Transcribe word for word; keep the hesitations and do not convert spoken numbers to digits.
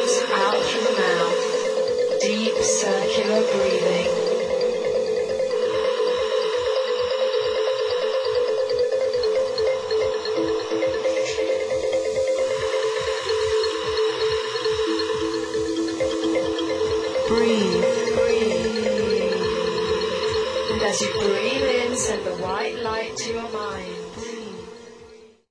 nose, out through the mouth. Deep circular breathing. Breathe, breathe. And as you breathe in, send the white light to your mind.